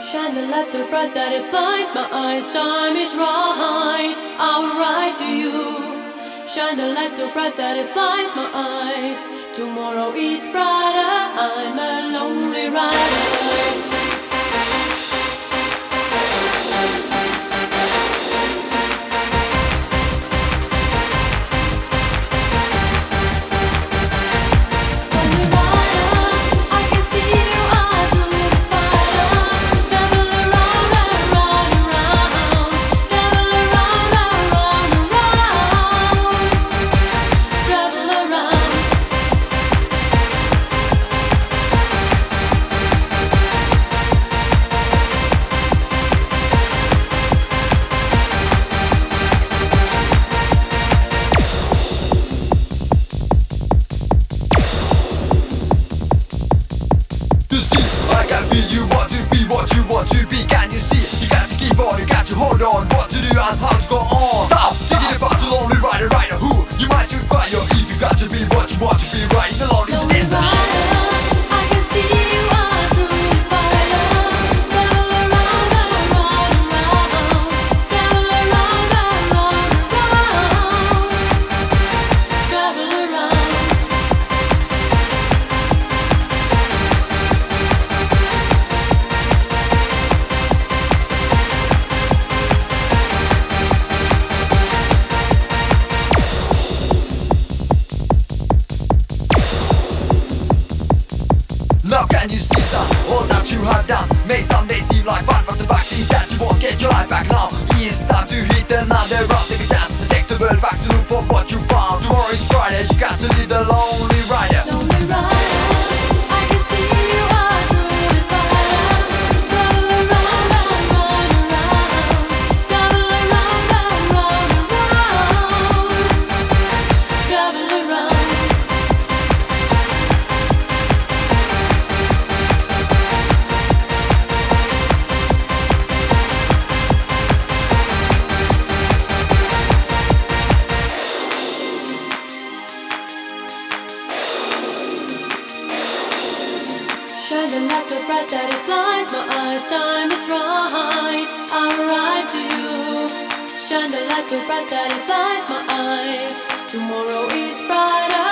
Shine the light so bright that it blinds my eyes. Time is right, I will write to you. Shine the light so bright that it blinds my eyes. Tomorrow is brighter, I'm a lonely rider. To be, can you see? You got to keep on, you got to hold on. What to do and how to go on. Stop thinking about the lonely rider, rider who you might find your if you got to be what you want to be, right? The lonely is the Now can you see some all that you have done? May someday seem like fun, but the fact is that you won't get your life back now. It's time to hit another round, take a chance to take the world back to look for what you found. Tomorrow is Friday, you got to lead the lonely rider. Lonely rider, I can see you are through the fire. Travel around, round, round, around. Travel around, round, round, around. Travel around. Shine the light so bright that it blinds my eyes. Time is right, I'll write to you. Shine the light so bright that it blinds my eyes. Tomorrow is brighter.